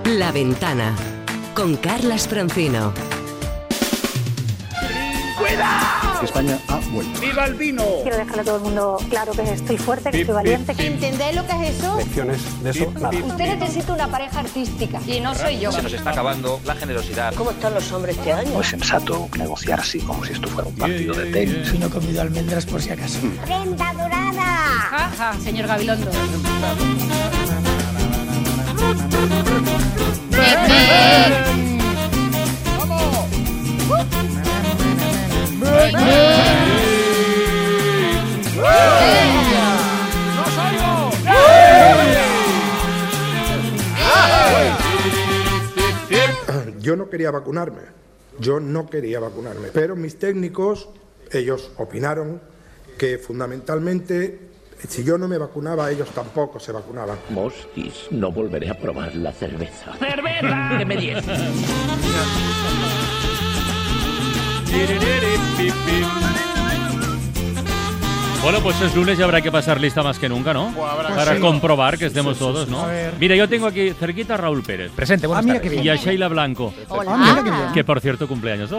La Ventana, con Carlas Francino. ¡Cuidado! España ha vuelto. ¡Viva el vino! Quiero dejarle a todo el mundo claro que estoy fuerte, que estoy valiente. ¿Entendéis lo que es eso? Lecciones de eso, nada. Usted necesita una pareja artística y no soy yo. Se nos está acabando la generosidad. ¿Cómo están los hombres este año? No es sensato negociar así, como si esto fuera un partido de tenis. No he comido almendras por si acaso. ¡Prenda dorada! Ajá, señor Gabilondo. Yo no quería vacunarme, pero mis técnicos, ellos opinaron que fundamentalmente si yo no me vacunaba, ellos tampoco se vacunaban. Mostis, no volveré a probar la cerveza. ¡Cerveza! ¡Que me diese! Bueno, pues es lunes y habrá que pasar lista más que nunca, ¿no? Para comprobar que estemos todos, ¿no? Mira, yo tengo aquí cerquita a Raúl Pérez. Presente, buenas tardes. Qué bien. Y a Sheila Blanco. Hola. Mira qué bien. Que por cierto, cumpleaños.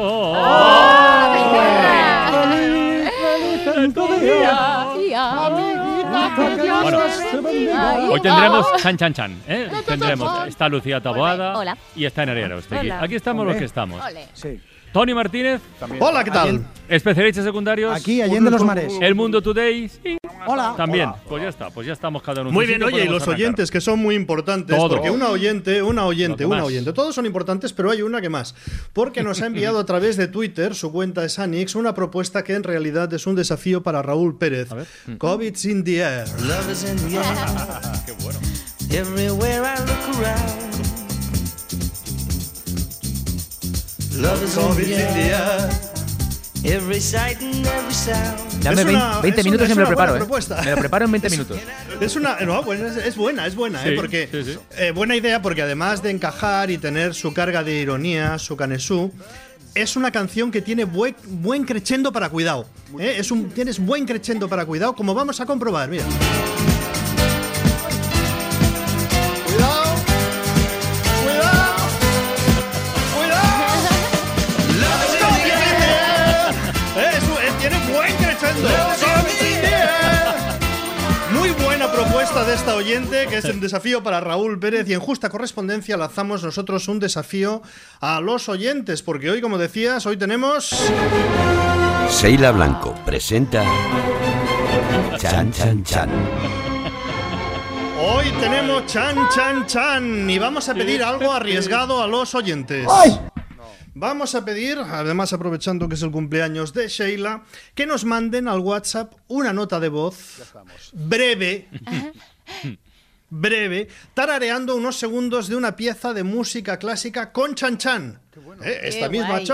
Bueno, hoy tendremos Chan, ¿eh? Tendremos, está Lucía Taboada. Hola. Y está Nerea Ostegui. Hola. Aquí estamos los que estamos. Sí. Tony Martínez. También. Hola, ¿qué tal? Especialistas secundarios. Aquí, Allende los Mares. El Mundo Today. Sí. Hola. También. Hola. Pues ya está. Pues ya estamos cada uno. Muy en su bien, sitio, oye, y podemos los arrancar. oyentes que son muy importantes, Todo. porque una oyente, demás. todos son importantes, pero hay una que más, porque nos ha enviado a través de Twitter, su cuenta es Anix, una propuesta que en realidad es un desafío para Raúl Pérez. A ver. COVID's in the air. Love is in the air. Qué bueno. Everywhere I look around. Love is COVID's in the air. Every sight and every sound. Dame Es una- 20 es minutos una- y me lo es una preparo, buena ¿eh? propuesta. Me lo preparo en 20 minutos. Es una, no, bueno, es buena, Sí, porque sí, sí. buena idea porque además de encajar y tener su carga de ironía, su canesú, es una canción que tiene buen crescendo para cuidado. Tienes buen crescendo para cuidado, como vamos a comprobar, mira. Cuidado, tiene buen crescendo. Muy buena propuesta de esta oyente, que es el desafío para Raúl Pérez, y en justa correspondencia lanzamos nosotros un desafío a los oyentes, porque hoy, como decías, hoy tenemos... Sheila Blanco presenta Chan. Hoy tenemos Chan, y vamos a pedir algo arriesgado a los oyentes. Vamos a pedir, además aprovechando que es el cumpleaños de Sheila, que nos manden al WhatsApp una nota de voz breve, tarareando unos segundos de una pieza de música clásica con Chan. Esta misma guay.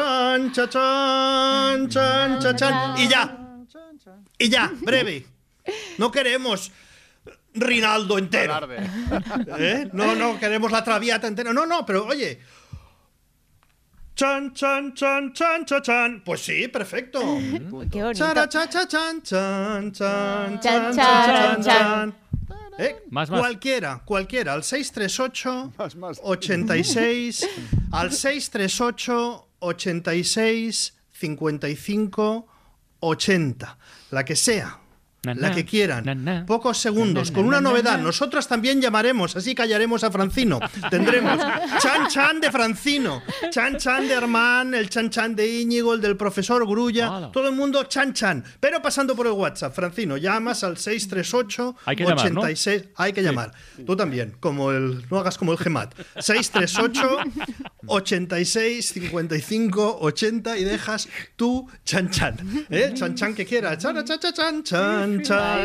Chan. Y ya, breve. No queremos Rinaldo entero. No queremos la Traviata entera. No, pero oye. Chan. Pues sí, perfecto. Qué bonito. Chara, chan. Más. Cualquiera, al 638 86, al 638 86 55 80, la que sea. La que quieran. Pocos segundos. Con una novedad. Nosotros también llamaremos, así callaremos a Francino. Tendremos Chan de Francino, Chan de Armán, el Chan de Íñigo, el del profesor Grulla. Hola. Todo el mundo Chan. Pero pasando por el WhatsApp. Francino, llamas al 638 Hay que llamar, ¿no? 86. Hay que llamar. Tú también. No hagas como el Gemat. 638 86 55 80 y dejas tu Chan. El Chan que quieras. Chan.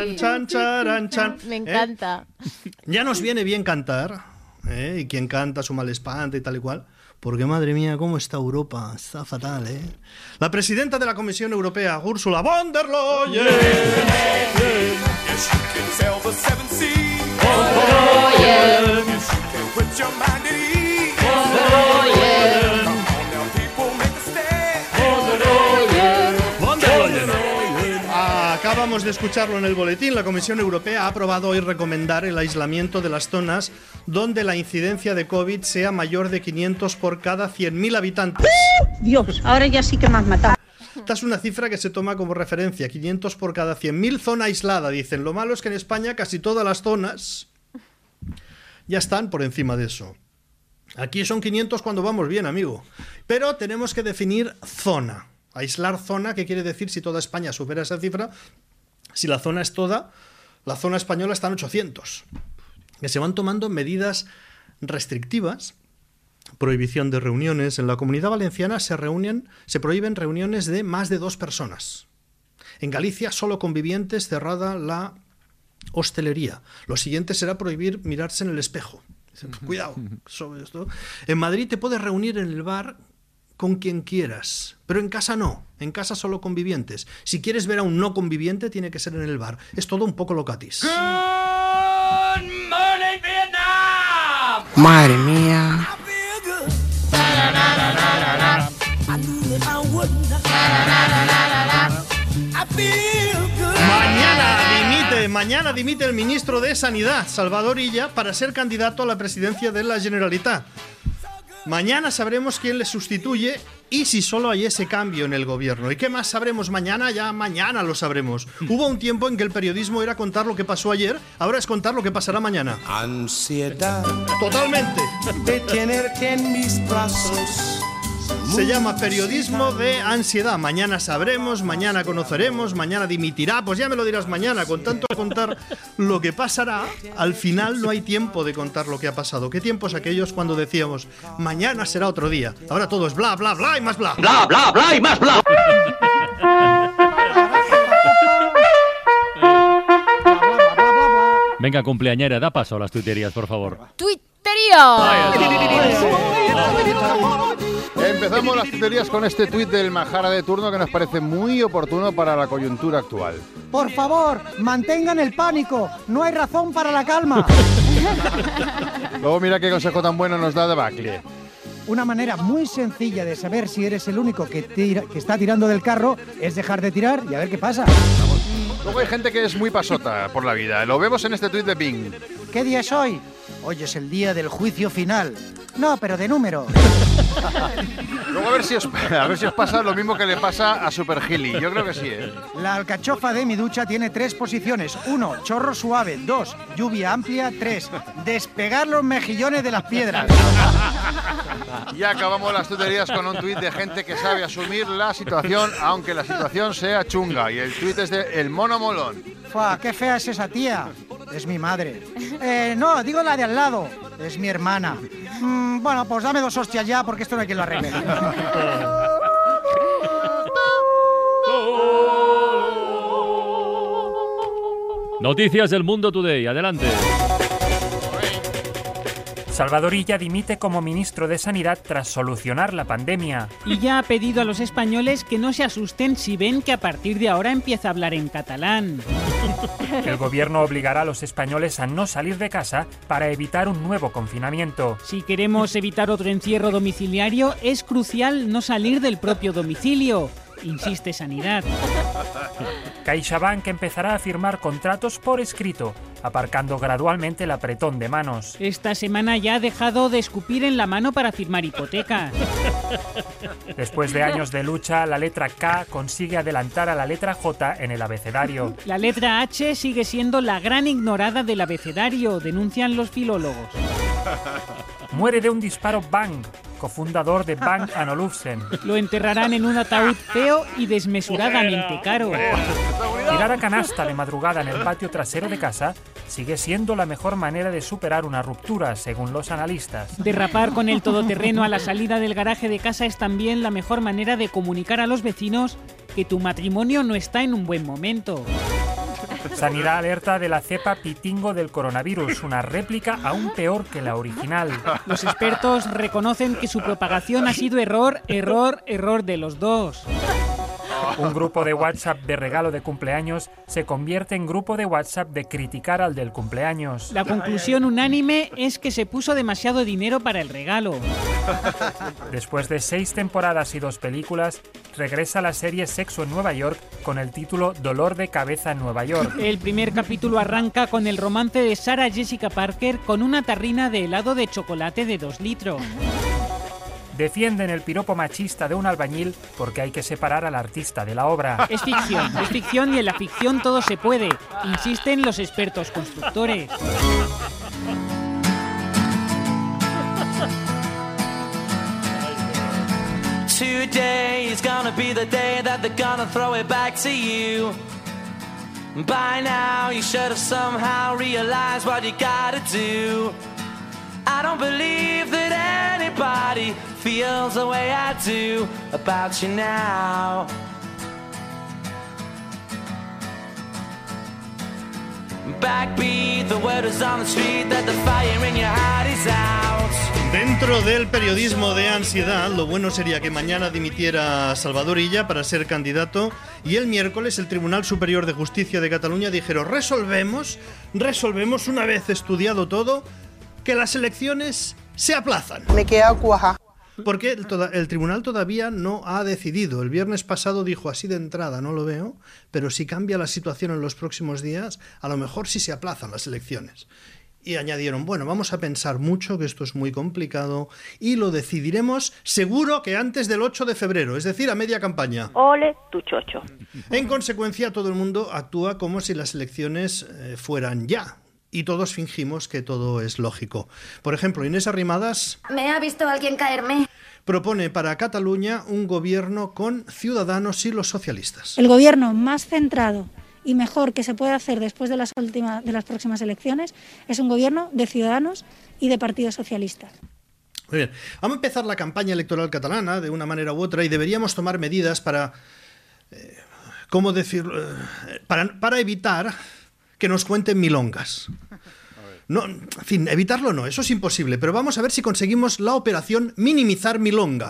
Me encanta. Ya nos viene bien cantar, y quien canta su mal espanta y tal y cual, porque madre mía, cómo está Europa, está fatal, La presidenta de la Comisión Europea, Ursula von der Leyen. Acabamos de escucharlo en el boletín. La Comisión Europea ha aprobado hoy recomendar el aislamiento de las zonas donde la incidencia de COVID sea mayor de 500 por cada 100.000 habitantes. Dios, ahora ya sí que me has matado. Esta es una cifra que se toma como referencia, 500 por cada 100.000, zona aislada, dicen. Lo malo es que en España casi todas las zonas ya están por encima de eso. Aquí son 500 cuando vamos bien, amigo. Pero tenemos que definir zona. Aislar zona, ¿qué quiere decir si toda España supera esa cifra? Si la zona es toda, la zona española está en 800. Que se van tomando medidas restrictivas. Prohibición de reuniones. En la Comunidad Valenciana se prohíben reuniones de más de 2 personas. En Galicia, solo convivientes, cerrada la hostelería. Lo siguiente será prohibir mirarse en el espejo. Cuidado sobre esto. En Madrid te puedes reunir en el bar con quien quieras, pero en casa no. En casa solo convivientes. Si quieres ver a un no conviviente, tiene que ser en el bar. Es todo un poco locatis. Good morning, Vietnam. Madre mía. Mañana dimite el ministro de Sanidad, Salvador Illa, para ser candidato a la presidencia de la Generalitat. Mañana sabremos quién le sustituye y si solo hay ese cambio en el gobierno. ¿Y qué más sabremos mañana? Ya mañana lo sabremos. Hubo un tiempo en que el periodismo era contar lo que pasó ayer, ahora es contar lo que pasará mañana. Ansiedad. Totalmente. De tenerte en mis brazos. Se llama periodismo de ansiedad. Mañana sabremos, mañana conoceremos, mañana dimitirá. Pues ya me lo dirás mañana. Con tanto contar lo que pasará, al final no hay tiempo de contar lo que ha pasado. ¿Qué tiempos aquellos cuando decíamos mañana será otro día? Ahora todo es bla, bla, bla y más bla. Bla, bla, bla y más bla. Venga, cumpleañera, da paso a las tuiterías, por favor. Empezamos las tuiterías con este tuit del Majara de turno que nos parece muy oportuno para la coyuntura actual. Por favor, mantengan el pánico. No hay razón para la calma. Luego mira qué consejo tan bueno nos da de Bacle. Una manera muy sencilla de saber si eres el único que está tirando del carro es dejar de tirar y a ver qué pasa. Luego hay gente que es muy pasota por la vida. Lo vemos en este tuit de Bing. ¿Qué día es hoy? Hoy es el día del juicio final. No, pero de número. Luego a ver si os pasa lo mismo que le pasa a Super Gili. Yo creo que sí, ¿eh? La alcachofa de mi ducha tiene 3 posiciones. 1, chorro suave. 2, lluvia amplia. 3, despegar los mejillones de las piedras. Y acabamos las tuterías con un tuit de gente que sabe asumir la situación, aunque la situación sea chunga. Y el tuit es de El Mono Molón. Fua, qué fea es esa tía. Es mi madre. No, digo la de al lado. Es mi hermana. Bueno, pues dame 2 hostias ya, porque esto no hay quien lo arregle. Noticias del Mundo Today, adelante. Salvador Illa dimite como ministro de Sanidad tras solucionar la pandemia. Illa ha pedido a los españoles que no se asusten si ven que a partir de ahora empieza a hablar en catalán. El gobierno obligará a los españoles a no salir de casa para evitar un nuevo confinamiento. Si queremos evitar otro encierro domiciliario, es crucial no salir del propio domicilio, insiste Sanidad. CaixaBank empezará a firmar contratos por escrito, aparcando gradualmente el apretón de manos. Esta semana ya ha dejado de escupir en la mano para firmar hipotecas. Después de años de lucha, la letra K consigue adelantar a la letra J en el abecedario. La letra H sigue siendo la gran ignorada del abecedario, denuncian los filólogos. Muere de un disparo Bang, cofundador de Bang & Olufsen. Lo enterrarán en un ataúd feo y desmesuradamente caro. Tirar a canasta de madrugada en el patio trasero de casa sigue siendo la mejor manera de superar una ruptura, según los analistas. Derrapar con el todoterreno a la salida del garaje de casa es también la mejor manera de comunicar a los vecinos que tu matrimonio no está en un buen momento. Sanidad alerta de la cepa pitingo del coronavirus, una réplica aún peor que la original. Los expertos reconocen que su propagación ha sido error de los dos. Un grupo de WhatsApp de regalo de cumpleaños se convierte en grupo de WhatsApp de criticar al del cumpleaños. La conclusión unánime es que se puso demasiado dinero para el regalo. Después de 6 temporadas y 2 películas, regresa la serie Sexo en Nueva York con el título Dolor de cabeza en Nueva York. El primer capítulo arranca con el romance de Sarah Jessica Parker con una tarrina de helado de chocolate de 2 litros. Defienden el piropo machista de un albañil porque hay que separar al artista de la obra. Es ficción y en la ficción todo se puede, insisten los expertos constructores. Today is gonna be the day that they're gonna throw it back to you. By now you should have somehow realized what you gotta do. I don't believe that anybody feels the way I do about you now. Backbeat, the word is on the street that the fire in your heart is out. Dentro del periodismo de ansiedad, lo bueno sería que mañana dimitiera Salvador Illa para ser candidato y el miércoles el Tribunal Superior de Justicia de Cataluña dijera resolvemos una vez estudiado todo que las elecciones se aplazan. Me queda cuaja. Porque el tribunal todavía no ha decidido. El viernes pasado dijo así de entrada, no lo veo, pero si cambia la situación en los próximos días, a lo mejor sí se aplazan las elecciones. Y añadieron, bueno, vamos a pensar mucho, que esto es muy complicado, y lo decidiremos seguro que antes del 8 de febrero, es decir, a media campaña. Ole tu chocho. En consecuencia, todo el mundo actúa como si las elecciones fueran ya. Y todos fingimos que todo es lógico. Por ejemplo, Inés Arrimadas... ¿Me ha visto alguien caerme? Propone para Cataluña un gobierno con Ciudadanos y los socialistas. El gobierno más centrado y mejor que se puede hacer después de las próximas elecciones es un gobierno de Ciudadanos y de Partido Socialista. Muy bien. Vamos a empezar la campaña electoral catalana de una manera u otra y deberíamos tomar medidas para... ¿cómo decirlo? Para evitar que nos cuenten milongas. No, en fin, evitarlo no, eso es imposible, pero vamos a ver si conseguimos la operación minimizar milonga.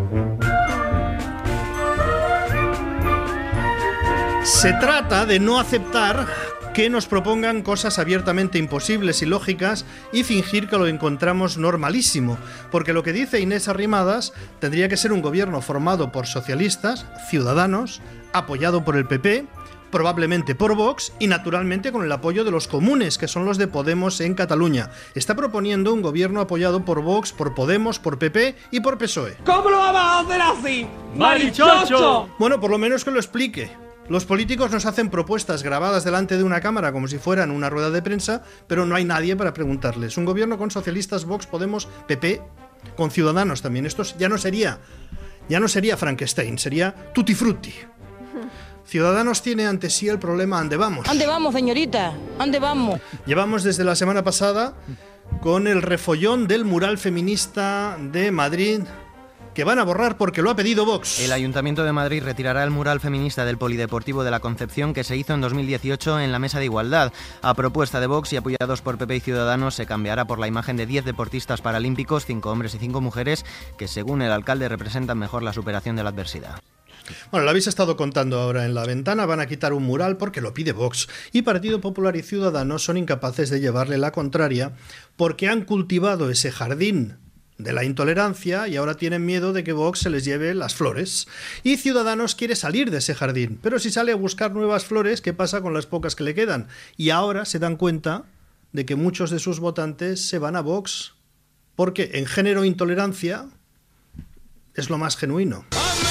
Se trata de no aceptar que nos propongan cosas abiertamente imposibles y lógicas y fingir que lo encontramos normalísimo, porque lo que dice Inés Arrimadas tendría que ser un gobierno formado por socialistas, Ciudadanos, apoyado por el PP, probablemente por Vox y naturalmente con el apoyo de los comunes, que son los de Podemos en Cataluña. Está proponiendo un gobierno apoyado por Vox, por Podemos, por PP y por PSOE. ¿Cómo lo vamos a hacer así? ¡Marichocho! Bueno, por lo menos que lo explique. Los políticos nos hacen propuestas grabadas delante de una cámara como si fueran una rueda de prensa, pero no hay nadie para preguntarles. Un gobierno con socialistas, Vox, Podemos, PP, con Ciudadanos también. Esto ya no sería Frankenstein, sería Tutti Frutti. Ciudadanos tiene ante sí el problema ¿ande vamos? ¿Ande vamos, señorita? ¿Ande vamos? Llevamos desde la semana pasada con el refollón del mural feminista de Madrid que van a borrar porque lo ha pedido Vox. El Ayuntamiento de Madrid retirará el mural feminista del Polideportivo de la Concepción que se hizo en 2018 en la Mesa de Igualdad. A propuesta de Vox y apoyados por PP y Ciudadanos se cambiará por la imagen de 10 deportistas paralímpicos, 5 hombres y 5 mujeres, que según el alcalde representan mejor la superación de la adversidad. Bueno, lo habéis estado contando ahora en La Ventana, van a quitar un mural porque lo pide Vox. Y Partido Popular y Ciudadanos son incapaces de llevarle la contraria porque han cultivado ese jardín de la intolerancia y ahora tienen miedo de que Vox se les lleve las flores. Y Ciudadanos quiere salir de ese jardín, pero si sale a buscar nuevas flores, ¿qué pasa con las pocas que le quedan? Y ahora se dan cuenta de que muchos de sus votantes se van a Vox, porque en género intolerancia es lo más genuino.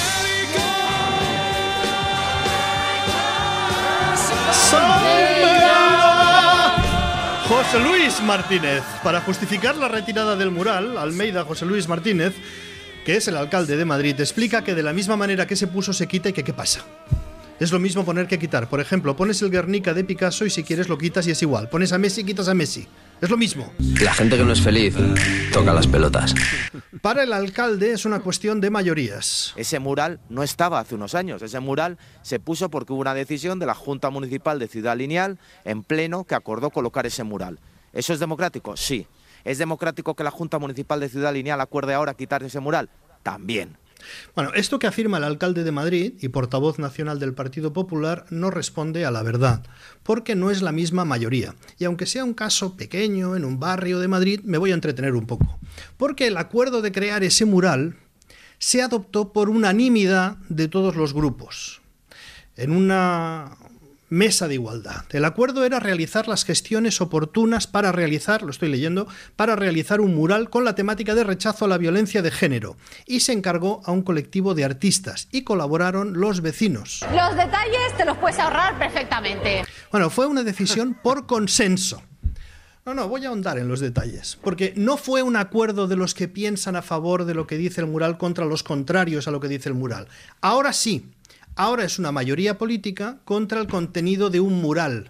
José Luis Martínez. Para justificar la retirada del mural, Almeida José Luis Martínez, que es el alcalde de Madrid, explica que de la misma manera que se puso se quita y que qué pasa. Es lo mismo poner que quitar. Por ejemplo, pones el Guernica de Picasso y si quieres lo quitas y es igual. Pones a Messi y quitas a Messi. Es lo mismo. La gente que no es feliz toca las pelotas. Para el alcalde es una cuestión de mayorías. Ese mural no estaba hace unos años. Ese mural se puso porque hubo una decisión de la Junta Municipal de Ciudad Lineal en pleno que acordó colocar ese mural. ¿Eso es democrático? Sí. ¿Es democrático que la Junta Municipal de Ciudad Lineal acuerde ahora quitar ese mural? También. Bueno, esto que afirma el alcalde de Madrid y portavoz nacional del Partido Popular no responde a la verdad, porque no es la misma mayoría. Y aunque sea un caso pequeño en un barrio de Madrid, me voy a entretener un poco. Porque el acuerdo de crear ese mural se adoptó por unanimidad de todos los grupos, en una mesa de igualdad. El acuerdo era realizar las gestiones oportunas para realizar, lo estoy leyendo, para realizar un mural con la temática de rechazo a la violencia de género, y se encargó a un colectivo de artistas y colaboraron los vecinos. Los detalles te los puedes ahorrar perfectamente. Bueno, fue una decisión por consenso. No, voy a ahondar en los detalles, porque no fue un acuerdo de los que piensan a favor de lo que dice el mural contra los contrarios a lo que dice el mural. Ahora sí. Ahora es una mayoría política contra el contenido de un mural.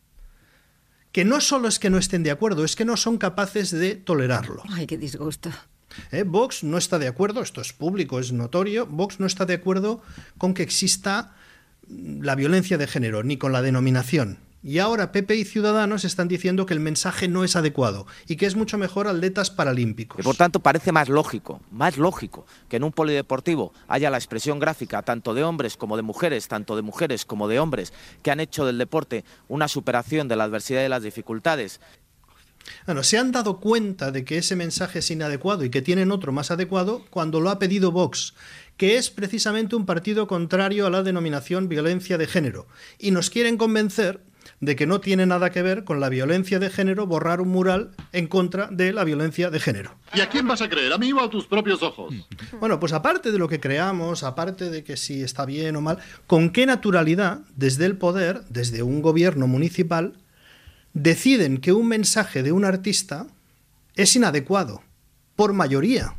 Que no solo es que no estén de acuerdo, es que no son capaces de tolerarlo. Ay, qué disgusto. Vox no está de acuerdo, esto es público, es notorio, Vox no está de acuerdo con que exista la violencia de género, ni con la denominación. Y ahora PP y Ciudadanos están diciendo que el mensaje no es adecuado y que es mucho mejor atletas paralímpicos. Y por tanto parece más lógico que en un polideportivo haya la expresión gráfica tanto de hombres como de mujeres, tanto de mujeres como de hombres, que han hecho del deporte una superación de la adversidad y de las dificultades. Bueno, se han dado cuenta de que ese mensaje es inadecuado y que tienen otro más adecuado cuando lo ha pedido Vox, que es precisamente un partido contrario a la denominación violencia de género, y nos quieren convencer de que no tiene nada que ver con la violencia de género borrar un mural en contra de la violencia de género. ¿Y a quién vas a creer? ¿A mí o a tus propios ojos? Bueno, pues aparte de lo que creamos, aparte de que si está bien o mal, ¿con qué naturalidad desde el poder, desde un gobierno municipal, deciden que un mensaje de un artista es inadecuado por mayoría?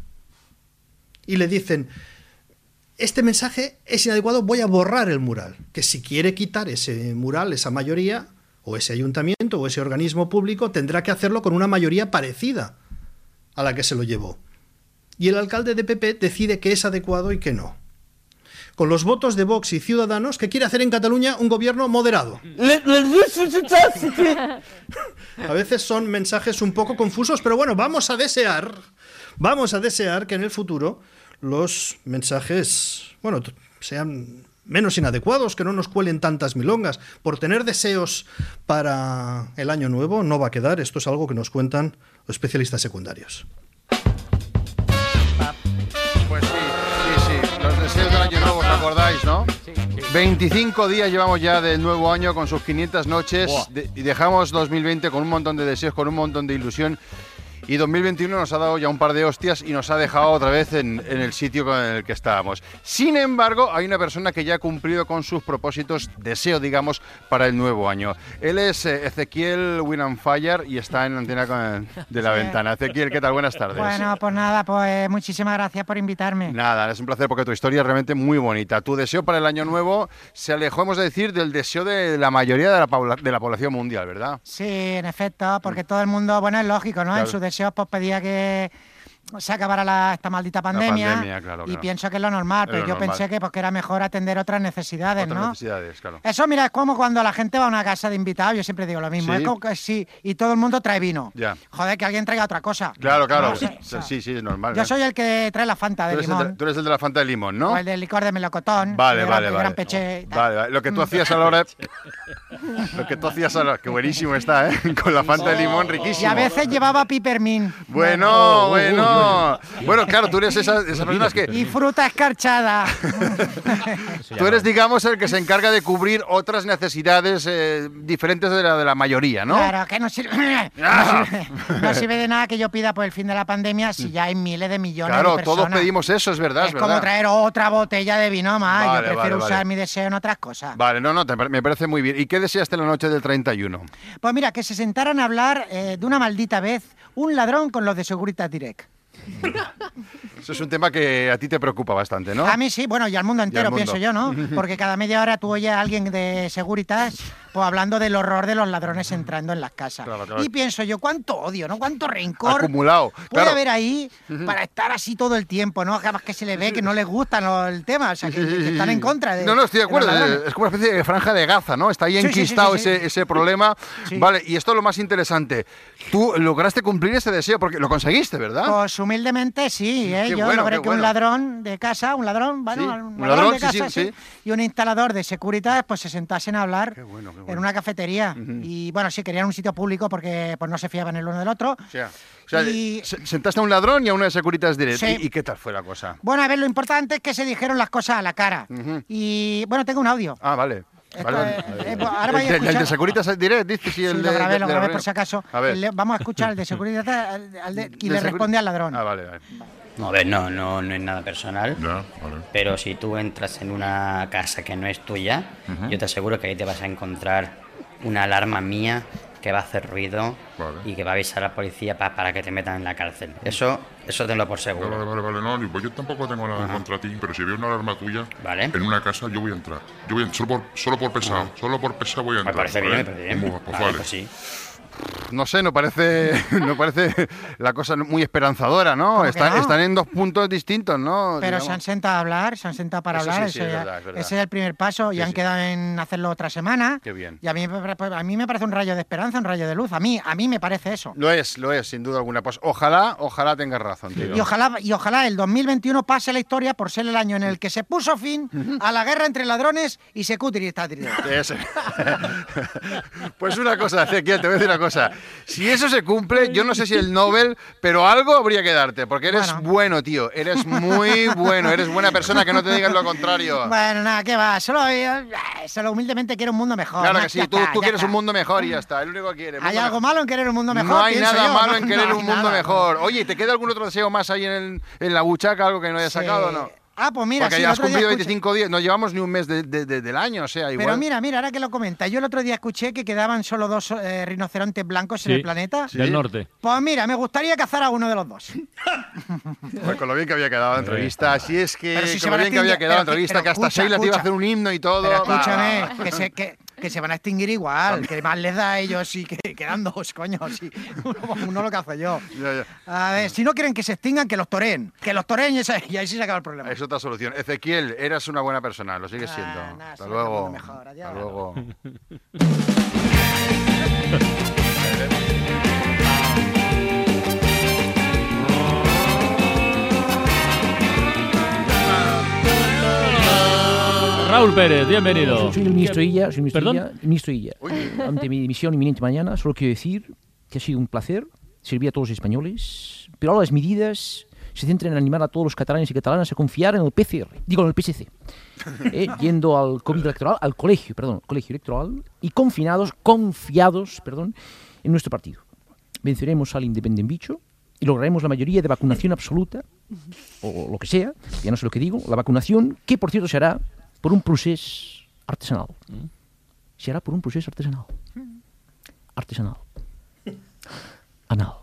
Y le dicen, este mensaje es inadecuado, voy a borrar el mural. Que si quiere quitar ese mural, esa mayoría, o ese ayuntamiento, o ese organismo público, tendrá que hacerlo con una mayoría parecida a la que se lo llevó. Y el alcalde de PP decide que es adecuado y que no. Con los votos de Vox y Ciudadanos, que quiere hacer en Cataluña un gobierno moderado. A veces son mensajes un poco confusos, pero bueno, vamos a desear que en el futuro los mensajes, bueno, sean menos inadecuados, que no nos cuelen tantas milongas. Por tener deseos para el año nuevo no va a quedar, esto es algo que nos cuentan los especialistas secundarios. Pues sí, los deseos del año nuevo, ¿os acordáis, no? Sí. 25 días llevamos ya del nuevo año con sus 500 noches y dejamos 2020 con un montón de deseos, con un montón de ilusión. Y 2021 nos ha dado ya un par de hostias y nos ha dejado otra vez en el sitio con el que estábamos. Sin embargo, hay una persona que ya ha cumplido con sus propósitos, deseo, digamos, para el nuevo año. Él es Ezequiel Winanfire y está en la antena de la ventana. Ezequiel, ¿qué tal? Buenas tardes. Bueno, pues nada, pues muchísimas gracias por invitarme. Nada, es un placer porque tu historia es realmente muy bonita. Tu deseo para el año nuevo se alejó, hemos de decir, del deseo de la mayoría de la población mundial, ¿verdad? Sí, en efecto, porque todo el mundo, bueno, es lógico, ¿no? Claro. En su deseo pues pedía que se acabara esta maldita pandemia, claro. Y pienso que es lo normal, pero yo pensé que era mejor atender otras necesidades, ¿no? Necesidades, claro. Eso, mira, es como cuando la gente va a una casa de invitados, yo siempre digo lo mismo, ¿sí? Es como que sí, y todo el mundo trae vino. Ya. Joder, que alguien traiga otra cosa. Claro, ¿no? Sí, es normal. Yo soy el que trae la Fanta de limón. Tú eres el de la Fanta de limón, ¿no? O el del licor de melocotón. Vale. Gran peché. Vale. Lo que tú hacías a la hora... que buenísimo está, ¿eh? Con la Fanta de limón, riquísimo. Y a veces llevaba pipermín. Bueno. Bueno, claro, tú eres esas personas que... Y fruta escarchada. Tú eres, digamos, el que se encarga de cubrir otras necesidades diferentes de la mayoría, ¿no? Claro, que no sirve de nada que yo pida por el fin de la pandemia si ya hay miles de millones de personas. Claro, todos pedimos eso, es verdad. Es como traer otra botella de vino más. Yo prefiero usar mi deseo en otras cosas. Vale, me parece muy bien. ¿Y qué deseaste la noche del 31? Pues mira, que se sentaran a hablar de una maldita vez un ladrón con los de Securitas Direct. Eso es un tema que a ti te preocupa bastante, ¿no? A mí sí, bueno, y al mundo entero, pienso yo, ¿no? Porque cada media hora tú oyes a alguien de Securitas pues hablando del horror de los ladrones entrando en las casas. Claro. Y pienso yo, cuánto odio, ¿no? Cuánto rencor acumulado puede haber ahí para estar así todo el tiempo, ¿no? Además que se le ve que no les gusta el tema, o sea, que están en contra de... No, estoy de acuerdo, es como una especie de franja de Gaza, ¿no? Está ahí enquistado ese problema. Sí. Vale, y esto es lo más interesante. Tú lograste cumplir ese deseo porque lo conseguiste, ¿verdad? Pues humildemente sí, yo logré que un ladrón de casa, un ladrón de casa, y un instalador de Securitas pues se sentasen a hablar en una cafetería. Y bueno, sí, querían un sitio público porque pues no se fiaban el uno del otro. O sea, sentaste a un ladrón y a uno de Securitas Direct. Sí. ¿Y qué tal fue la cosa? Bueno, a ver, lo importante es que se dijeron las cosas a la cara. Y bueno, tengo un audio. Ah, vale. Ahora vais a escuchar. El de Securitas Direct, dices, sí, lo grabé por si acaso. Vamos a escuchar el de Securitas y le responde al ladrón. Ah, vale. No, a ver, no es nada personal, pero si tú entras en una casa que no es tuya, yo te aseguro que ahí te vas a encontrar una alarma mía que va a hacer ruido y que va a avisar a la policía para que te metan en la cárcel. Eso tenlo por seguro. Vale, no, pues yo tampoco tengo nada contra ti, pero si veo una alarma tuya en una casa, yo voy a entrar. Solo por pesado, voy a entrar. Me parece bien. Pues sí. No sé, no parece la cosa muy esperanzadora, ¿no? Están en dos puntos distintos, ¿no? Pero digamos. Se han sentado a hablar, para hablar. Sí, es verdad. Ese es el primer paso y han quedado en hacerlo otra semana. Qué bien. Y a mí me parece un rayo de esperanza, un rayo de luz. A mí me parece eso. Lo es, sin duda alguna. Pues ojalá tengas razón, tío. Y ojalá el 2021 pase la historia por ser el año en el que se puso fin a la guerra entre ladrones y Securitas Direct. Pues una cosa, Ezequiel, te voy a decir una cosa. Si eso se cumple, yo no sé si el Nobel, pero algo habría que darte, porque eres bueno, tío. Eres muy bueno, eres buena persona, que no te digan lo contrario. Bueno, nada, ¿qué va? Solo humildemente quiero un mundo mejor. Claro que sí, tú quieres un mundo mejor y ya está. Es lo único que quieres. ¿Hay algo malo en querer un mundo mejor? No hay nada malo en querer un mundo mejor. Oye, ¿te queda algún otro deseo más ahí en la buchaca, algo que no hayas sacado o no? Pues mira, porque ya has cumplido 25 días, no llevamos ni un mes del año, o sea, igual. Pero mira, ahora que lo comenta, yo el otro día escuché que quedaban solo 2 rinocerontes blancos en el planeta. Del norte. Pues mira, me gustaría cazar a uno de los 2. Pues con lo bien que había quedado la entrevista, así es que con lo bien que había quedado la entrevista, que hasta Sheila te iba a hacer un himno y todo. Pero escúchame, que se van a extinguir igual, que más les da a ellos y que quedan 2, coño, sí. Uno lo que hago yo. A ver, si no quieren que se extingan, que los toreen y ahí sí se acaba el problema. Es otra solución. Ezequiel, eras una buena persona, lo sigues siendo. Hasta luego. Hasta luego. Raúl Pérez, bienvenido. Soy el ministro Illa. ¿Perdón? Ministro Illa. Ante mi dimisión inminente mañana, solo quiero decir que ha sido un placer servir a todos los españoles, pero ahora las medidas se centran en animar a todos los catalanes y catalanas a confiar en el en el PSC. Yendo al colegio electoral y confiados en nuestro partido. Venceremos al Independent Bicho y lograremos la mayoría de vacunación absoluta, o lo que sea, ya no sé lo que digo, la vacunación, que por cierto se hará por un procés artesanal. Se hará por un procés artesanal. Anal.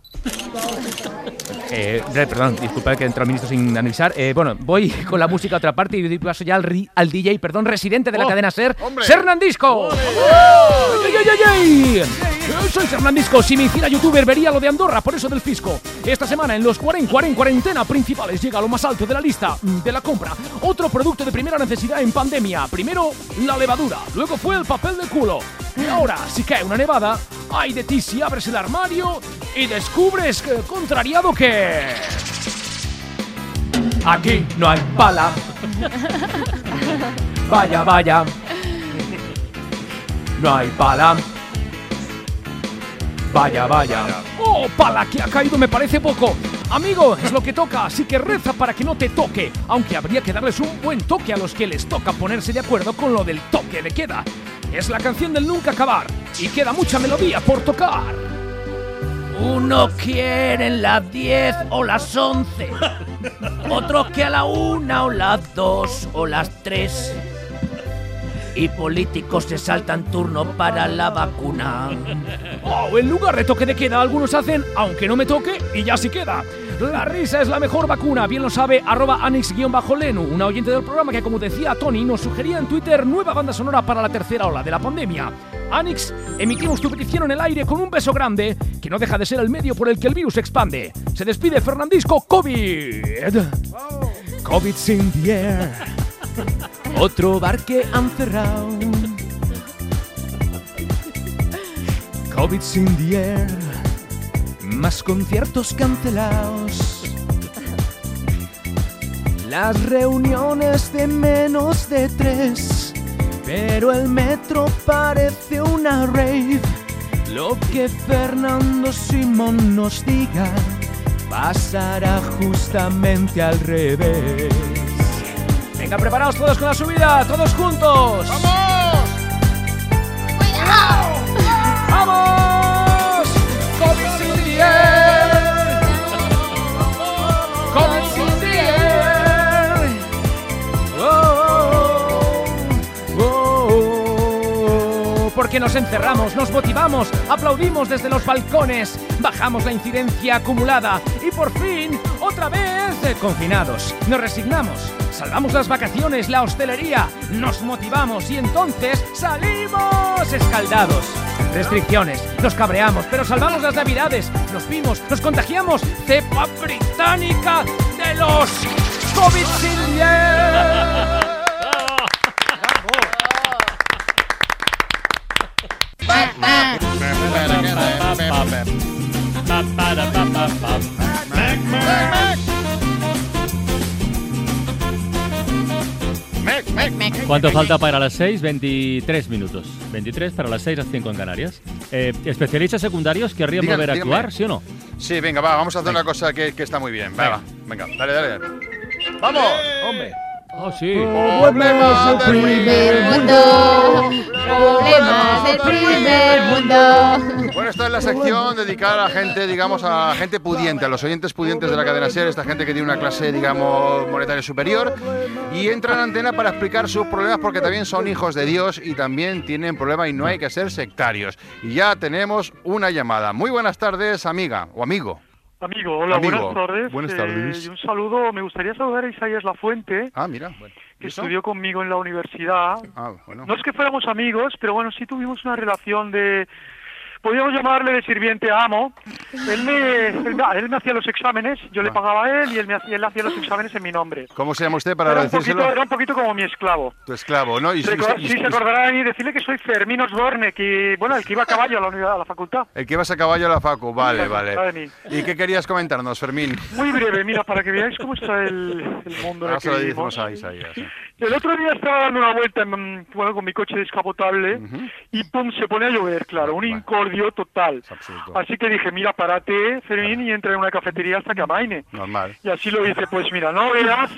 Perdón, disculpad que entró el ministro sin avisar. Bueno, voy con la música a otra parte y doy paso ya al DJ, residente de la cadena SER, ¡Hernandisco! Soy Hernandisco. Si me hiciera youtuber vería lo de Andorra, por eso del fisco. Esta semana en los 40 cuarentena principales llega lo más alto de la lista de la compra. Otro producto de primera necesidad en pandemia. Primero la levadura, luego fue el papel de culo. Y ahora, si cae una nevada, ay de ti si abres el armario y descubres contrariado que... Aquí no hay pala. Vaya. No hay pala. Vaya. ¡Oh, pala que ha caído! Me parece poco. Amigo, es lo que toca, así que reza para que no te toque. Aunque habría que darles un buen toque a los que les toca ponerse de acuerdo con lo del toque de queda. Es la canción del nunca acabar y queda mucha melodía por tocar. Uno quiere las 10 o las 11, otros que a la 1 o las 2 o las 3. Y políticos se saltan turno para la vacuna. Oh, en lugar de toque de queda, algunos hacen aunque no me toque y ya sí queda. La risa es la mejor vacuna, bien lo sabe @Anix_Lenu, una oyente del programa que, como decía Tony, nos sugería en Twitter nueva banda sonora para la tercera ola de la pandemia. Anix, emitimos tu petición en el aire con un beso grande, que no deja de ser el medio por el que el virus se expande. Se despide Fernandisco COVID. COVID's in the air. Otro bar que han cerrado. COVID's in the air. Más conciertos cancelados. las reuniones de menos de 3, pero el metro parece una rave. Lo que Fernando Simón nos diga pasará justamente al revés. Venga, preparaos todos con la subida, todos juntos. ¡Vamos! ¡Cuidado! ¡Vamos! ¡Covid in the air! ¡Covid in the air! Porque nos encerramos, nos motivamos, aplaudimos desde los balcones, bajamos la incidencia acumulada y por fin, otra vez, confinados. Nos resignamos, salvamos las vacaciones, la hostelería, nos motivamos y entonces salimos escaldados. Restricciones, nos cabreamos, pero salvamos las navidades, nos vimos, nos contagiamos. Cepa británica de los COVID-19. ¿Cuánto falta para las 6? 23 minutos. 23 para las 6, las 5 en Canarias. ¿Especialistas secundarios querrían volver a actuar, sí o no? Sí, venga, vamos a hacer una cosa que está muy bien. Venga, dale. ¡Vamos! ¡Hombre! ¡Oh, sí! Problemas del primer mundo. Problemas del primer mundo. Bueno, esta es la sección dedicada a la gente, digamos, a gente pudiente, a los oyentes pudientes de la cadena SER, esta gente que tiene una clase, digamos, monetaria superior y entra en antena para explicar sus problemas porque también son hijos de Dios y también tienen problemas y no hay que ser sectarios. Y ya tenemos una llamada. Muy buenas tardes, amiga o amigo. Amigo, hola, buenas tardes. Buenas tardes. Y un saludo, me gustaría saludar a Isaías Lafuente. Ah, mira. Que estudió conmigo en la universidad. Ah, bueno. No es que fuéramos amigos, pero bueno, sí tuvimos una relación de... Podríamos llamarle de sirviente a amo. Él me hacía los exámenes, yo le pagaba a él y él hacía los exámenes en mi nombre. ¿Cómo se llama usted para decírselo? Era un poquito como mi esclavo. Tu esclavo, ¿no? Sí, se acordará de mí, decirle que soy Fermín Osborne, el que iba a caballo a la facultad. El que ibas a caballo a la facu, vale. Mí. ¿Y qué querías comentarnos, Fermín? Muy breve, mira, para que veáis cómo está el mundo en el que vivimos. A Isaías. El otro día estaba dando una vuelta con mi coche descapotable y pum, se pone a llover, claro, un incordio total. Así que dije, mira, párate, Fermín, y entra en una cafetería hasta que amaine. Normal. Y así lo hice, pues mira, no veas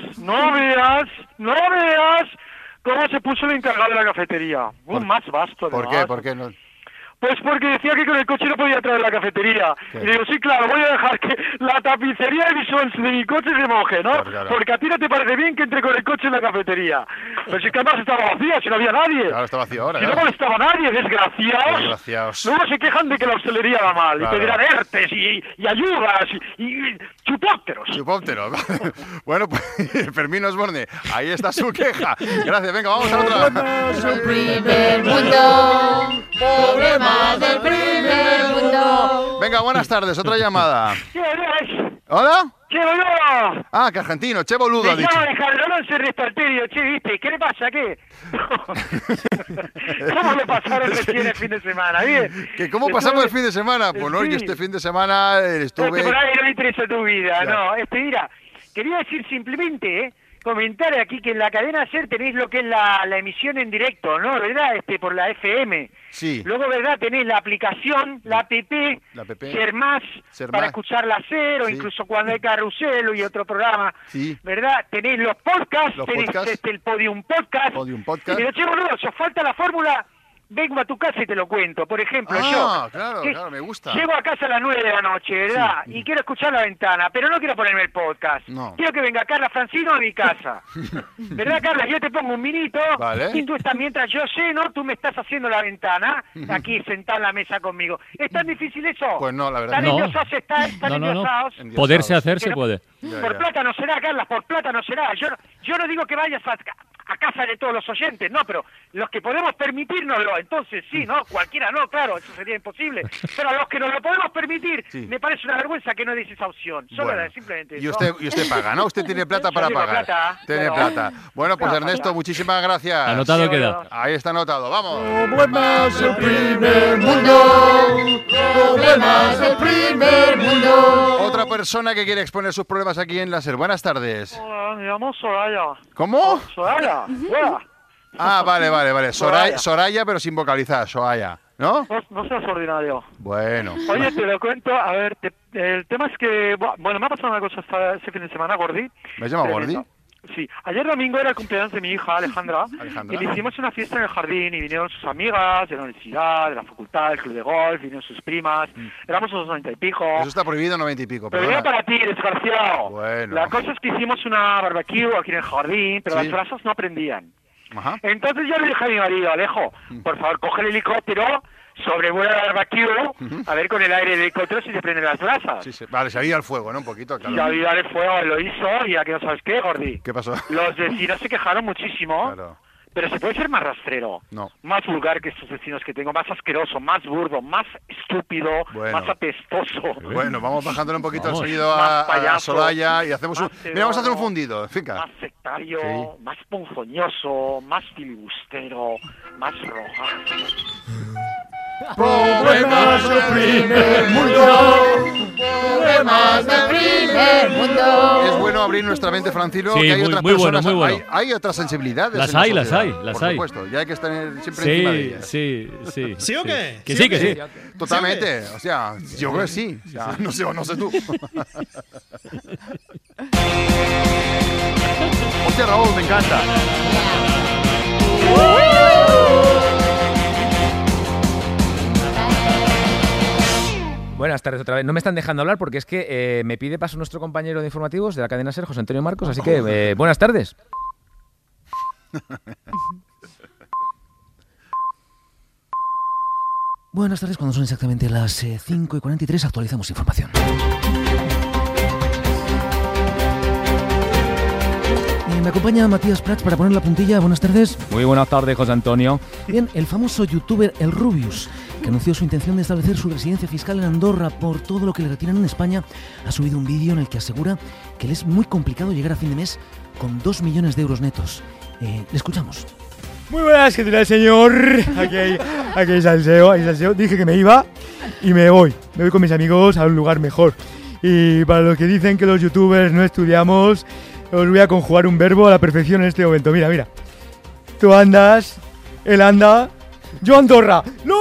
cómo se puso el encargado de la cafetería. Más vasto, además. ¿Por qué no? Pues porque decía que con el coche no podía traer la cafetería. ¿Qué? Y digo, sí, claro, voy a dejar que la tapicería de mi coche se moje, ¿no? Claro. Porque a ti no te parece bien que entre con el coche en la cafetería. Pero si que además estaba vacía, si no había nadie. Claro, está vacío ahora. Si no molestaba a nadie, desgraciados. Luego se quejan de que la hostelería va mal. Claro. Y pedirán ERTES y ayudas y chupópteros. Bueno, pues Fermín Osborne, ahí está su queja. Gracias, venga, vamos a otra. Su primer mundo. Problema del primer mundo. Venga, buenas tardes, otra llamada. ¿Quién eres? ¿Hola? ¡Che, boludo! Ah, que argentino, che boludo, ha dicho. Me llama Calderón Serrestarterio, che, ¿viste? ¿Qué le pasa? ¿Qué? ¿Cómo le pasaron recién el fin de semana? ¿Bien? ¿Cómo pasamos el fin de semana? Pues no, yo este fin de semana estuve... Por ahí no me interesa tu vida, no. Mira, quería decir simplemente, comentar aquí que en la cadena SER tenéis lo que es la emisión en directo, ¿no? ¿Verdad? Por la FM. Sí. Luego, ¿verdad? Tenéis la aplicación, la app Ser Más, para escuchar la SER, o incluso cuando hay Carrusel y otro programa. Sí. ¿Verdad? Tenéis los podcasts, tenéis el Podium Podcast. Pero, che, boludo, si os falta la fórmula... Vengo a tu casa y te lo cuento. Por ejemplo, claro, me gusta. Llego a casa a las 9 de la noche, ¿verdad? Sí. Y quiero escuchar la ventana, pero no quiero ponerme el podcast. No. Quiero que venga Carla Francino a mi casa. ¿Verdad, Carla? Yo te pongo un vinito. Vale. Y tú estás, mientras yo ceno, tú me estás haciendo la ventana, aquí sentada en la mesa conmigo. ¿Es tan difícil eso? Pues no, la verdad. ¿Están endiosados? Poderse hacer se puede. Por plata no será, Carla, por plata no será. Yo no digo que vayas a casa de todos los oyentes, no, pero los que podemos permitírnoslo, entonces sí, ¿no? Cualquiera no, claro, eso sería imposible. Pero a los que nos lo podemos permitir, me parece una vergüenza que no deis esa opción. Solo era simplemente y usted paga, ¿no? Usted tiene plata para pagar. Tiene plata. Bueno, pues Ernesto, muchísimas gracias. Anotado queda. Ahí está anotado, vamos. Problemas del primer mundo. Problemas del primer mundo. Otra persona que quiere exponer sus problemas aquí en la SER. Buenas tardes. Hola, me llamo Soraya. ¿Cómo? Soraya. Ah, vale. Soraya, pero sin vocalizar. Soraya, ¿no? No seas ordinario. Bueno. Oye, te lo cuento. A ver, el tema es que... Bueno, me ha pasado una cosa este fin de semana, Gordi. ¿Me llama Gordi? Sí, ayer domingo era el cumpleaños de mi hija, Alejandra, y le hicimos una fiesta en el jardín y vinieron sus amigas de la universidad, de la facultad, del club de golf, vinieron sus primas, éramos unos 90 y pico. Eso está prohibido, 90 y pico. Pero era para ti, desgraciado. Bueno. La cosa es que hicimos una barbecue aquí en el jardín, pero las brasas no prendían. Ajá. Entonces yo le dije a mi marido, Alejo, por favor, coge el helicóptero, sobrevuela la barbecue, a ver con el aire del helicóptero si se prenden las brasas. Sí. Vale, se avía el fuego, ¿no? Un poquito, claro. Se avía el fuego, lo hizo, y aquí no sabes qué, Gordi. ¿Qué pasó? Los vecinos se quejaron muchísimo. Claro. Pero se puede ser más rastrero, más vulgar que estos vecinos que tengo, más asqueroso, más burdo, más estúpido, más apestoso. Bueno, vamos bajándole un poquito el sonido a Soraya y hacemos mira, vamos a hacer un fundido, finca. Más sectario, más ponzoñoso, más filibustero, más roja. Problemas del primer mundo. Problemas del primer mundo. Es bueno abrir nuestra mente, Francino, sí, que hay otras personas, muy bueno. Hay otras sensibilidades. Las hay. Por supuesto, ya hay que estar siempre encima de ellas. Sí. ¿Sí o qué? Que sí. Totalmente. O sea, yo creo que sí. O sea, no sé tú. Hostia, Raúl, me encanta. Buenas tardes otra vez. No me están dejando hablar porque es que me pide paso nuestro compañero de informativos de la cadena SER, José Antonio Marcos, así que buenas tardes. Buenas tardes, cuando son exactamente las 5:43 actualizamos información. Me acompaña Matías Prats para poner la puntilla. Buenas tardes. Muy buenas tardes, José Antonio. Bien, el famoso youtuber El Rubius, que anunció su intención de establecer su residencia fiscal en Andorra por todo lo que le retiran en España, ha subido un vídeo en el que asegura que le es muy complicado llegar a fin de mes con 2 millones de euros netos. Le escuchamos. Muy buenas, ¿qué tal, señor? Aquí hay salseo, Dije que me iba y me voy. Me voy con mis amigos a un lugar mejor. Y para los que dicen que los youtubers no estudiamos, os voy a conjugar un verbo a la perfección en este momento. Mira. Tú andas, él anda, yo Andorra. ¡No!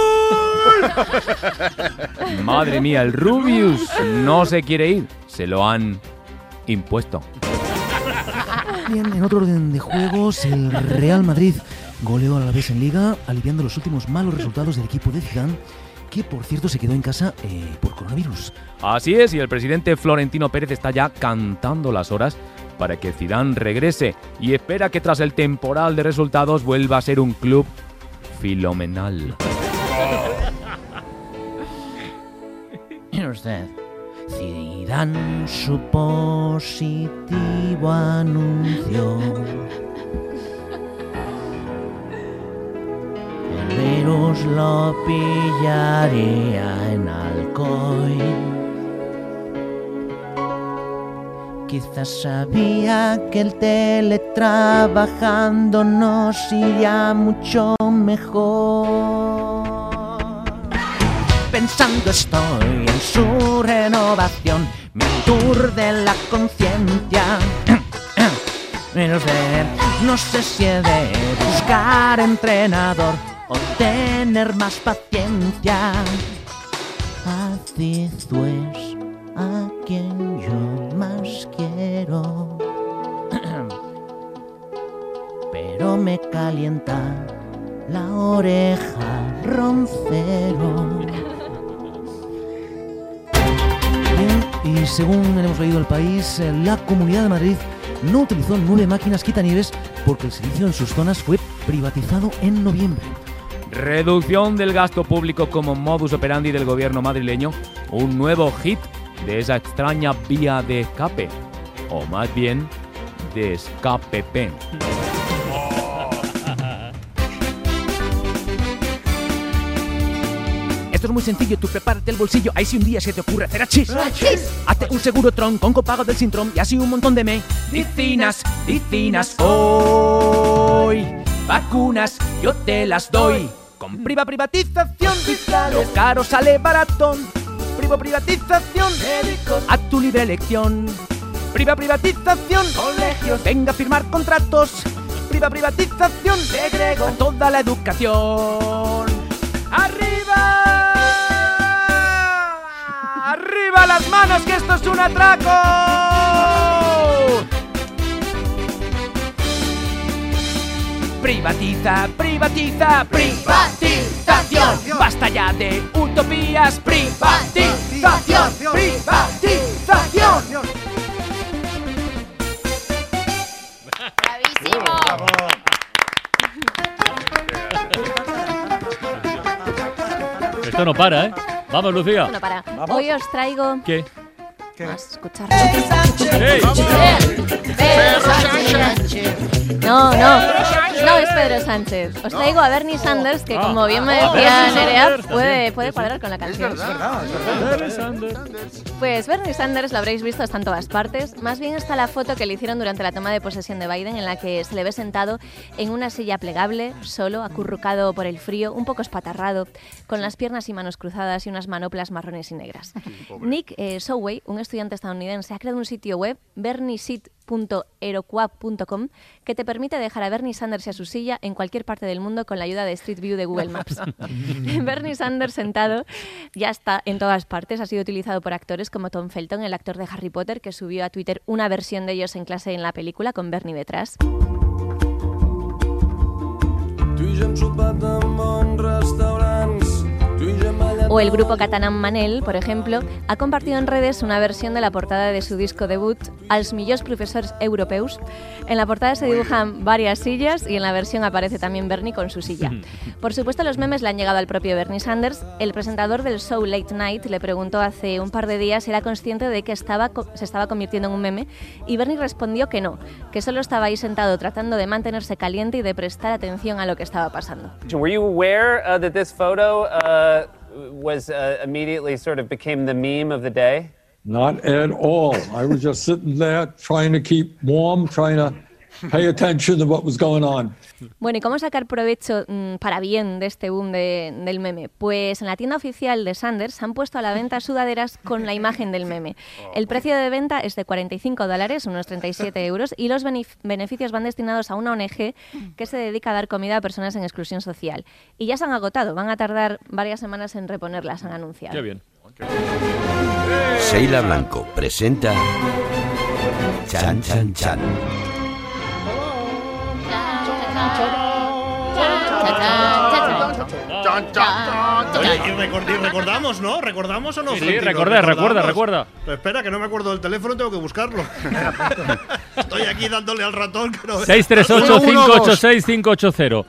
Madre mía, el Rubius no se quiere ir. Se lo han impuesto. Bien, en otro orden de juegos, el Real Madrid goleó al Alavés en Liga, aliviando los últimos malos resultados del equipo de Zidane, que por cierto se quedó en casa por coronavirus. Así es, y el presidente Florentino Pérez está ya cantando las horas para que Zidane regrese y espera que tras el temporal de resultados vuelva a ser un club filomenal. Mire usted, Zidane su positivo anuncio. El virus lo pillaría en Alcoy. Quizás sabía que el teletrabajando nos iría mucho mejor. Pensando estoy en su renovación, mi tour de la conciencia. Mire usted, no sé si he de buscar entrenador o tener más paciencia. Azizu es a quien yo más quiero, pero me calienta la oreja Roncero. Bien, y según hemos leído El País, la Comunidad de Madrid no utilizó 9 máquinas quitanieves porque el servicio en sus zonas fue privatizado en noviembre. Reducción del gasto público como modus operandi del gobierno madrileño, un nuevo hit de esa extraña vía de escape, o más bien de escape-pen. Esto es muy sencillo, tú prepárate el bolsillo. Ahí si un día se te ocurre hacer achis, hazte un seguro Tron con copago del Sintrom y así un montón de medicinas. Hoy, vacunas, yo te las doy. Con privatización, lo caro sale baratón. Privatización, médicos, a tu libre elección. Privatización, colegios, venga a firmar contratos. Privatización, segrego a toda la educación. ¡Arriba! ¡Arriba las manos, que esto es un atraco! Privatización. Basta ya de utopías. Privatización. ¡Bravísimo! Esto no para, ¿eh? Vamos, Lucía. No para. Hoy os traigo... ¿Qué? Vamos a escuchar. ¡Hey! No es Pedro Sánchez. Os traigo a Bernie Sanders, que como bien me decía Nerea, puede cuadrar con la canción. Es verdad. Pues Bernie Sanders lo habréis visto, está en todas partes. Más bien está la foto que le hicieron durante la toma de posesión de Biden, en la que se le ve sentado en una silla plegable, solo, acurrucado por el frío, un poco espatarrado, con las piernas y manos cruzadas y unas manoplas marrones y negras. Nick Soway, un estudiante estadounidense, ha creado un sitio web, berniesit.eroquap.com, que te permite dejar a Bernie Sanders y a su silla en cualquier parte del mundo con la ayuda de Street View de Google Maps. Bernie Sanders sentado ya está en todas partes. Ha sido utilizado por actores como Tom Felton, el actor de Harry Potter, que subió a Twitter una versión de ellos en clase en la película con Bernie detrás. O el grupo catalán Manel, por ejemplo, ha compartido en redes una versión de la portada de su disco debut, Els millors professors europeus. En la portada se dibujan varias sillas y en la versión aparece también Bernie con su silla. Por supuesto, los memes le han llegado al propio Bernie Sanders. El presentador del show Late Night le preguntó hace un par de días si era consciente de que se estaba convirtiendo en un meme, y Bernie respondió que no, que solo estaba ahí sentado tratando de mantenerse caliente y de prestar atención a lo que estaba pasando. Were you aware that this photo was immediately sort of became the meme of the day? Not at all. I was just sitting there trying to keep warm, trying to pay attention to what was going on. Bueno, ¿y cómo sacar provecho para bien de este boom del meme? Pues en la tienda oficial de Sanders han puesto a la venta sudaderas con la imagen del meme. El precio de venta es de $45, unos 37 euros, y los beneficios van destinados a una ONG que se dedica a dar comida a personas en exclusión social. Y ya se han agotado, van a tardar varias semanas en reponerlas, han anunciado. Qué bien. Sheila Blanco presenta Chan Chan Chan. Oye, y recordamos, ¿no? ¿Recordamos o no? Sí, recuerda. Pero espera, que no me acuerdo del teléfono, tengo que buscarlo. Estoy aquí dándole al ratón. Que no... 638-586-580.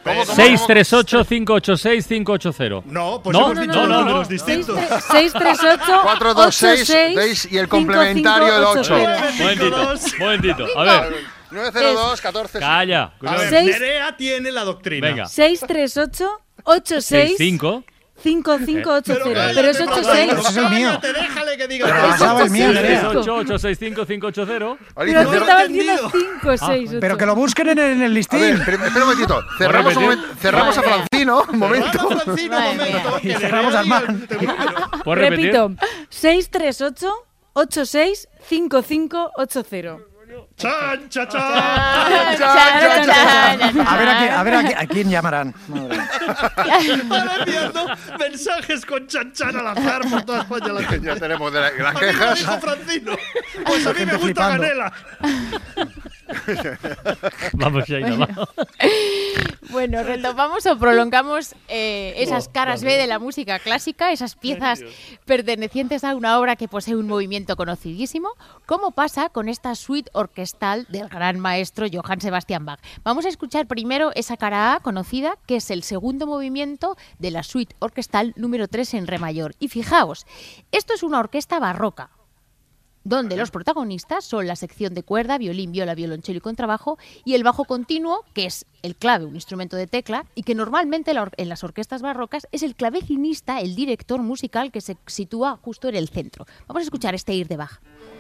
638-586-580. No, pues hemos dicho los números distintos. 638-426, ¿veis? Y el complementario el 8. Momentito. A ver. 902-14. Calla. A ver, Nerea tiene la doctrina. Venga. 638-86-5580. Pero es 86. Ese es el mío. Déjale que diga. Pero pasaba el mío, Nerea. 638-865-580. Pero tú estabas diciendo 568. Pero que lo busquen en el listín. A ver, espera un momentito. Cerramos a Francino. Un momento. Y cerramos al man. Repito. 638-86-5580. ¡Chan, cha, cha! A ver a quién llamarán. Están enviando mensajes con chan chan al azar por toda España. Ya tenemos de las quejas. A mí me dijo Francino. Pues a mí me gusta Canela. Vamos, Sheila, vamos. Bueno, retomamos o prolongamos esas caras B de la música clásica, esas piezas pertenecientes a una obra que posee un movimiento conocidísimo, como pasa con esta suite orquestal del gran maestro Johann Sebastian Bach. Vamos a escuchar primero esa cara A conocida, que es el segundo movimiento de la suite orquestal número 3 en re mayor. Y fijaos, esto es una orquesta barroca. donde los protagonistas son la sección de cuerda, violín, viola, violonchelo y contrabajo, y el bajo continuo, que es el clave, un instrumento de tecla, y que normalmente en las orquestas barrocas es el clavecinista, el director musical, que se sitúa justo en el centro. Vamos a escuchar este Ir de Bach.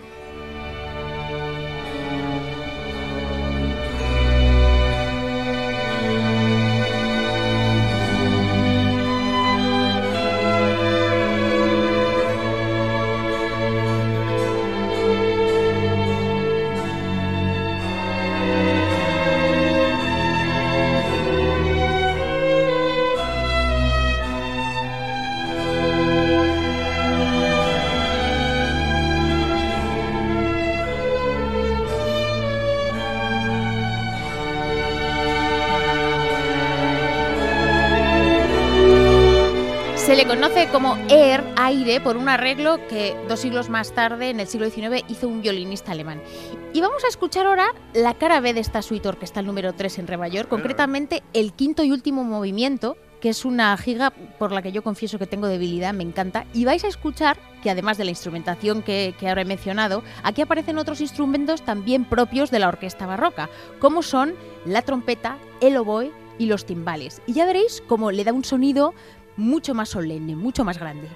Se le conoce como Air, aire, por un arreglo que 2 siglos más tarde, en el siglo XIX, hizo un violinista alemán. Y vamos a escuchar ahora la cara B de esta suite orquestal número 3 en Re mayor, concretamente el quinto y último movimiento, que es una giga por la que yo confieso que tengo debilidad, me encanta. Y vais a escuchar que además de la instrumentación que ahora he mencionado, aquí aparecen otros instrumentos también propios de la orquesta barroca, como son la trompeta, el oboe y los timbales. Y ya veréis cómo le da un sonido mucho más solemne, mucho más grande.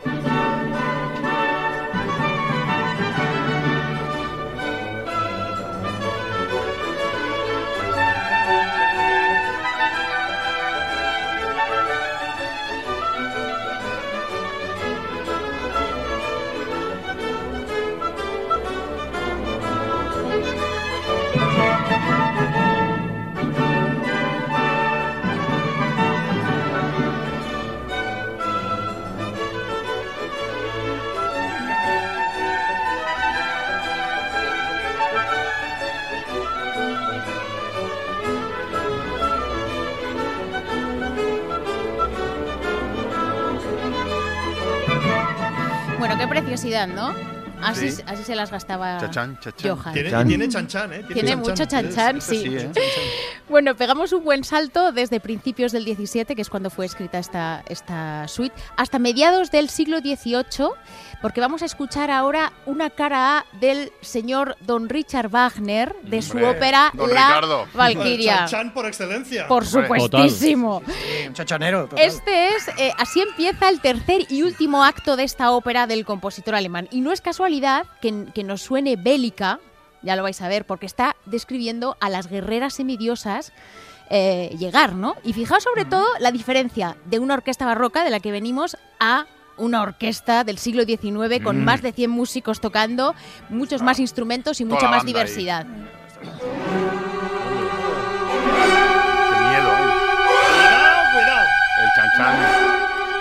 Bueno, qué preciosidad, ¿no? Así se las gastaba Johann. Tiene chanchan, ¿eh? Tiene mucho chanchan, sí. Bueno, pegamos un buen salto desde principios del 17, que es cuando fue escrita esta suite, hasta mediados del siglo XVIII, porque vamos a escuchar ahora una cara A del señor Don Richard Wagner, de su ópera La Valquiria. Chanchan por excelencia. Por supuestísimo. Sí, un chachanero. Total. Este es, así empieza el tercer y último acto de esta ópera del compositor alemán. Y no es casualidad que nos suene bélica, ya lo vais a ver, porque está describiendo a las guerreras semidiosas llegar, ¿no? Y fijaos sobre todo la diferencia de una orquesta barroca de la que venimos a una orquesta del siglo XIX con más de 100 músicos tocando, muchos más instrumentos y mucha más diversidad. Qué miedo. Cuidado. El chanchan.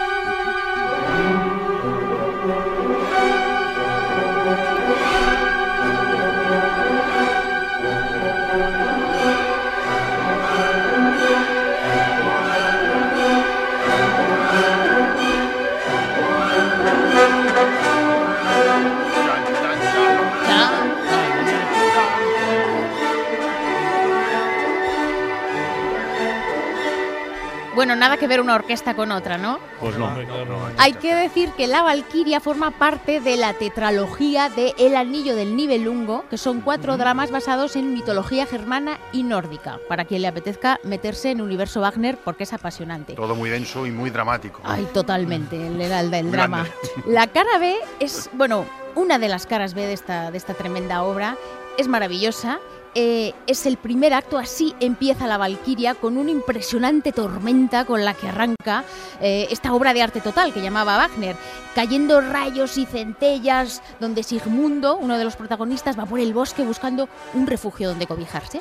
Bueno, nada que ver una orquesta con otra, ¿no? Pues no. Hay que decir que La Valquiria forma parte de la tetralogía de El Anillo del Nibelungo, que son 4 dramas basados en mitología germana y nórdica, para quien le apetezca meterse en el universo Wagner, porque es apasionante. Todo muy denso y muy dramático. Ay, totalmente, el drama. La cara B es, bueno, una de las caras B de esta tremenda obra. Es maravillosa. Es el primer acto, así empieza La Valquiria, con una impresionante tormenta con la que arranca esta obra de arte total que llamaba Wagner, cayendo rayos y centellas, donde Sigmundo, uno de los protagonistas, va por el bosque buscando un refugio donde cobijarse.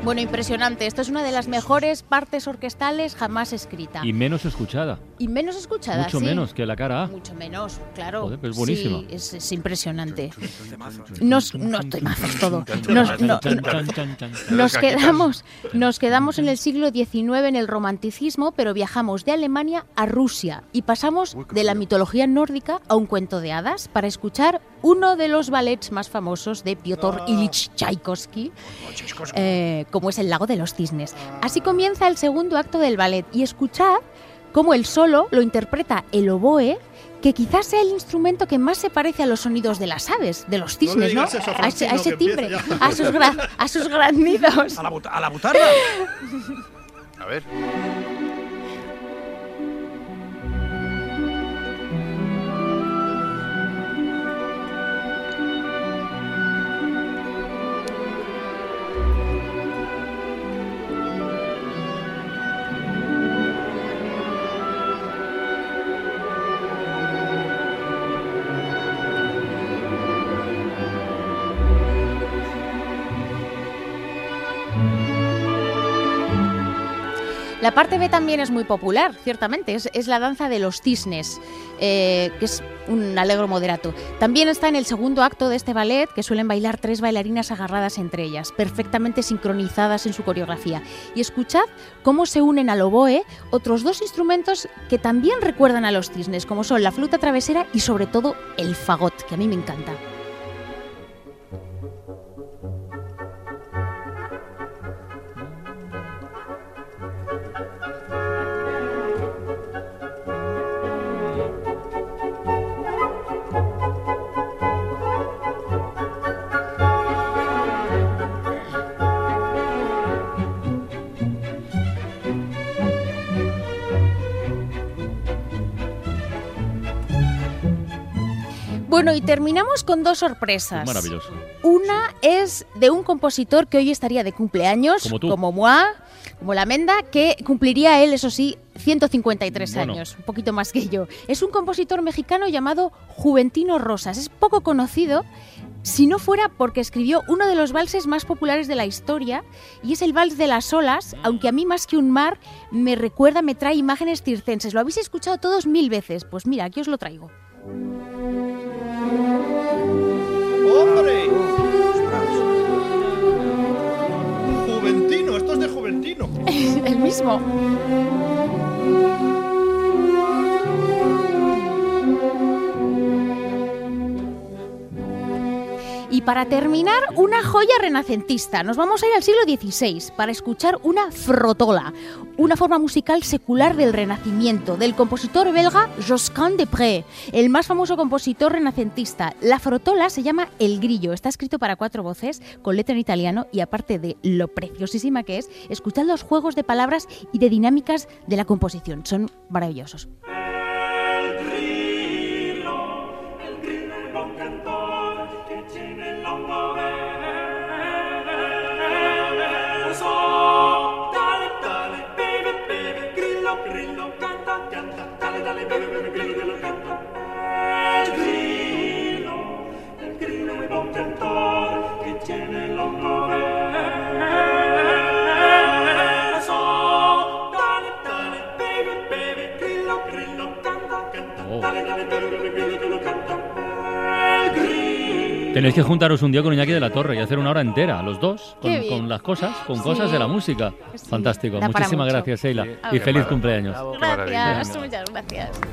Bueno, impresionante. Esto es una de las mejores partes orquestales jamás escrita. Y menos escuchada. Y menos escuchada, Mucho sí. menos que la cara A. Mucho menos, claro. Joder, pues buenísima. Sí, es impresionante. Temazos todo. Nos quedamos en el siglo XIX en el romanticismo, pero viajamos de Alemania a Rusia y pasamos de la mitología nórdica a un cuento de hadas para escuchar uno de los ballets más famosos de Piotr Ilich Tchaikovsky, como es El lago de los cisnes. Así comienza el segundo acto del ballet y escuchad cómo el solo lo interpreta el oboe, que quizás sea el instrumento que más se parece a los sonidos de las aves, de los cisnes, ¿no? A ese timbre, a sus graznidos. A la butarda. A ver. La parte B también es muy popular, ciertamente, es la danza de los cisnes, que es un allegro moderato. También está en el segundo acto de este ballet, que suelen bailar 3 bailarinas agarradas entre ellas, perfectamente sincronizadas en su coreografía. Y escuchad cómo se unen al oboe otros 2 instrumentos que también recuerdan a los cisnes, como son la flauta travesera y sobre todo el fagot, que a mí me encanta. Bueno, y terminamos con 2 sorpresas. Maravilloso. Una es de un compositor que hoy estaría de cumpleaños, como tú, como moi, como la Menda, que cumpliría él, eso sí, 153 años, un poquito más que yo. Es un compositor mexicano llamado Juventino Rosas. Es poco conocido, si no fuera porque escribió uno de los valses más populares de la historia, y es el Vals de las Olas, aunque a mí más que un mar me trae imágenes circenses. Lo habéis escuchado todos 1000 veces. Pues mira, aquí os lo traigo. ¡Hombre! Juventino, esto es de Juventino. El mismo. Y para terminar, una joya renacentista. Nos vamos a ir al siglo XVI para escuchar una frotola, una forma musical secular del Renacimiento, del compositor belga Josquin des Prez, el más famoso compositor renacentista. La frotola se llama El Grillo, está escrito para 4 voces, con letra en italiano, y aparte de lo preciosísima que es, escuchad los juegos de palabras y de dinámicas de la composición. Son maravillosos. Tenéis que juntaros un día con Iñaki de la Torre y hacer una hora entera, los dos, con las cosas, con de la música. Sí. Fantástico. Muchísimas gracias, Sheila. Y feliz cumpleaños. Gracias, muchas gracias.